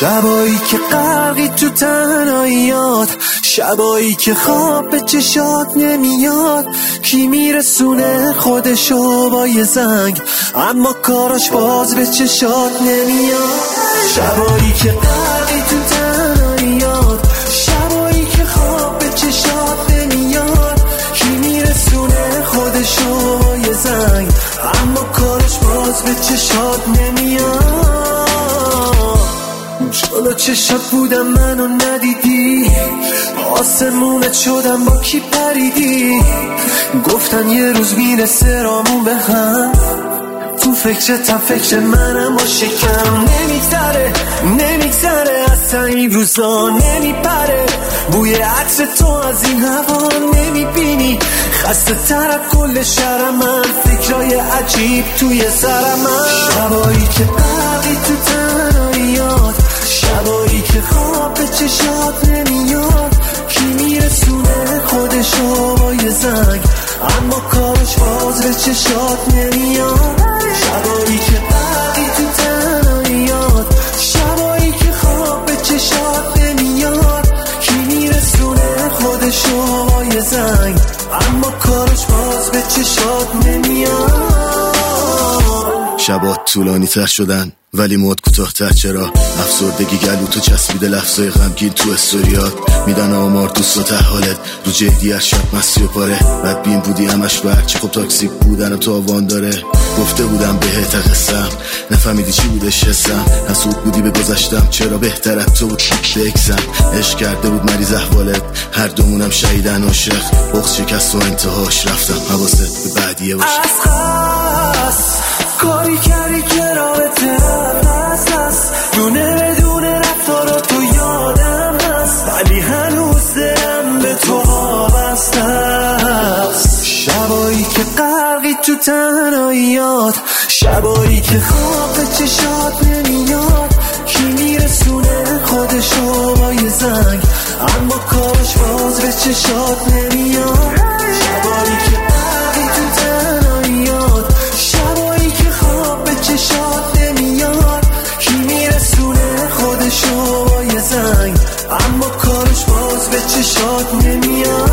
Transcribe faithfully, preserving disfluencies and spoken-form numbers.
شبایی که غرقی تو تنهاییات، شبایی که خواب به چشات نمیاد. کی میرسونه خودشو با یه زنگ، اما کاراش باز به چشات نمیاد. شبایی که غرقی تو تنهاییات، شبایی که خواب به چشات نمیاد. کی میرسونه خودشو با یه زنگ، اما کارش باز به چشات نمیاد. جلو چشات بودم منو ندیدی، آسمونت شدم با کی پریدی. گفتن یه روز میرسه رامون به هم، تو فکرتم فکر منم با شکم. نمیگذره نمیگذره اصلا این روزا نمیپره، بوی عطر تو از این هوا نمیبینی. خسته تر کل شهرم من، فکرای عجیب توی سرم من. شبایی که غرقی تو تنهاییات، شبایی که خواب به چشات نمیاد. کی میرسونه خودشو با یه زنگ، اما کارش باز به چشات نمیاد. شبایی که غرقی تو تنهاییات، شبایی که خواب به چشات نمیاد. کی میرسونه خودشو با یه زنگ، اما کارش باز به چشات نمیاد. شبات طولانی تر شدن ولی مود کوتاه‌تر. چرا افسردگی گلو تو چسبیده، لفظای غمگین تو استوریات میدن آمار دوست و حالت رو جدی. از شب مستی و پاره بدبین بودی همش برچی، خب تاکسی بودن و تو آوان داره. گفته بودم بهت قصم، نفهمیدی چی بودش حسم. حسود بودی به گذشتم، چرا بهتر از تو بود بکسم. عشق کرده بود مریض احوالت، هر دومونم شهیدن عاشق. بغض شکست و انتهاش رفتم، حواست به بعدیه باشه. کاری کردی که رابطه هست هست، دونه بدونه رفتارا تو یادم هست، ولی هنوز دلم به تو وابسته است. شبایی که غرقی تو تنهاییات، شبایی که خواب به چشات نمیاد. کی میرسونه خودشو با یه زنگ، اما کارش باز به چشات نمیاد. شبایی که غرقی تو تنهاییات، شبایی که خواب به چشات نمیاد. کی میرسونه خودشو با یه زنگ، اما کارش باز به چشات نمیاد.